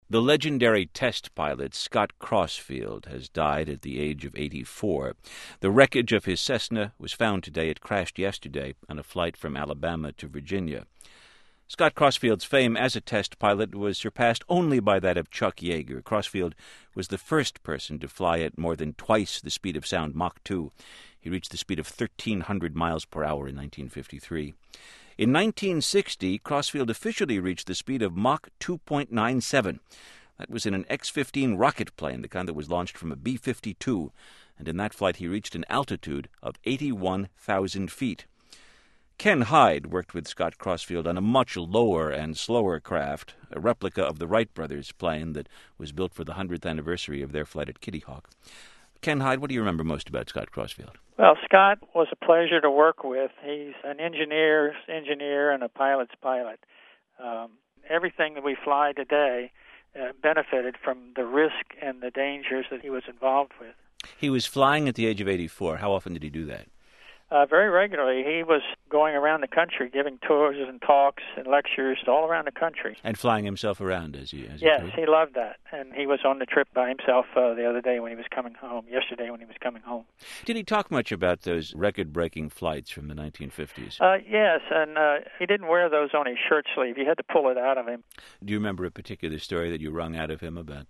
The legendary test pilot Scott Crossfield has died at the age of 84. The wreckage of his Cessna was found today. It crashed yesterday on a flight from Alabama to Virginia. Scott Crossfield's fame as a test pilot was surpassed only by that of Chuck Yeager. Crossfield was the first person to fly at more than twice the speed of sound, Mach 2. He reached the speed of 1,300 miles per hour in 1953. In 1960, Crossfield officially reached the speed of Mach 2.97. That was in an X-15 rocket plane, the kind that was launched from a B-52, and in that flight he reached an altitude of 81,000 feet. Ken Hyde worked with Scott Crossfield on a much lower and slower craft, a replica of the Wright brothers' plane that was built for the 100th anniversary of their flight at Kitty Hawk. Ken Hyde, what do you remember most about Scott Crossfield? Well, Scott was a pleasure to work with. He's an engineer's engineer and a pilot's pilot. Everything that we fly today benefited from the risk and the dangers that he was involved with. He was flying at the age of 84. How often did he do that? Very regularly. He was going around the country giving tours and talks and lectures all around the country. And flying himself around as he Yes, could? he loved that. And he was on the trip by himself the other day when he was coming home, yesterday when he was coming home. Did he talk much about those record-breaking flights from the 1950s? Yes, and he didn't wear those on his shirt sleeve. You had to pull it out of him. Do you remember a particular story that you wrung out of him about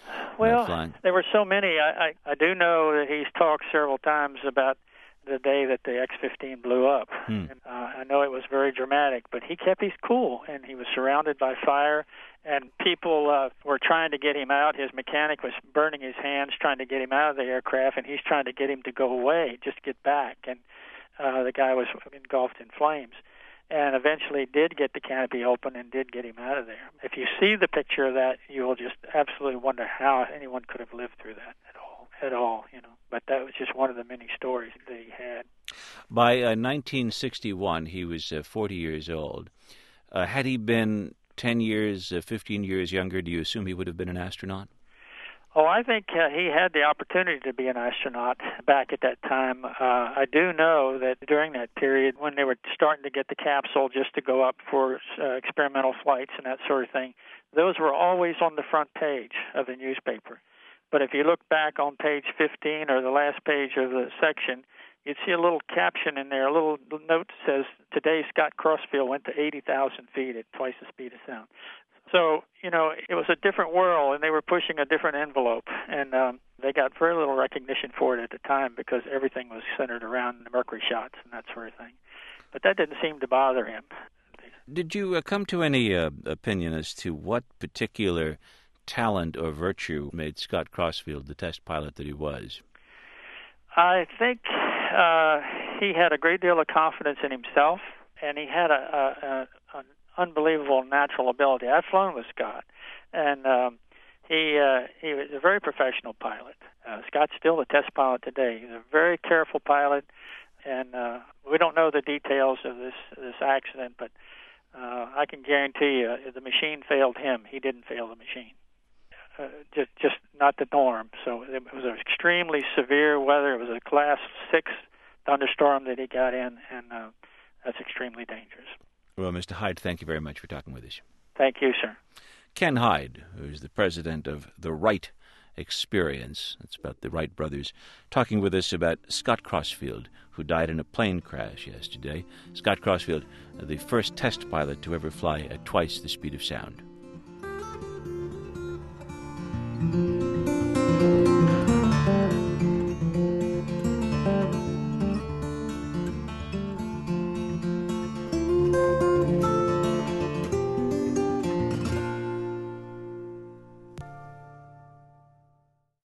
flying? There were so many. I do know that he's talked several times about the day that the X-15 blew up. And, I know it was very dramatic, but he kept his cool, and he was surrounded by fire, and people were trying to get him out. His mechanic was burning his hands trying to get him out of the aircraft, and he's trying to get him to go away, just get back, and the guy was engulfed in flames. And eventually did get the canopy open and did get him out of there. If you see the picture of that, you will just absolutely wonder how anyone could have lived through that at all, you know. But that was just one of the many stories that he had. By 1961, he was 40 years old. Had he been 10 years, 15 years younger, do you assume he would have been an astronaut? Oh, I think he had the opportunity to be an astronaut back at that time. I do know that during that period, when they were starting to get the capsule just to go up for experimental flights and that sort of thing, those were always on the front page of the newspaper. But if you look back on page 15 or the last page of the section, you'd see a little caption in there, a little note that says, "Today Scott Crossfield went to 80,000 feet at twice the speed of sound." So, you know, it was a different world, and they were pushing a different envelope, and they got very little recognition for it at the time because everything was centered around the Mercury shots and that sort of thing. But that didn't seem to bother him. Did you come to any opinion as to what particular talent or virtue made Scott Crossfield the test pilot that he was? I think he had a great deal of confidence in himself, and he had an unbelievable natural ability. I've flown with Scott, and he was a very professional pilot. Scott's still a test pilot today. He's a very careful pilot, and we don't know the details of this accident, but I can guarantee you the machine failed him. He didn't fail the machine. Just not the norm. So it was an extremely severe weather. It was a class 6 thunderstorm that he got in, and that's extremely dangerous. Well, Mr. Hyde, thank you very much for talking with us. Thank you, sir. Ken Hyde, who's the president of the Wright Experience, that's about the Wright brothers, talking with us about Scott Crossfield, who died in a plane crash yesterday. Scott Crossfield, the first test pilot to ever fly at twice the speed of sound.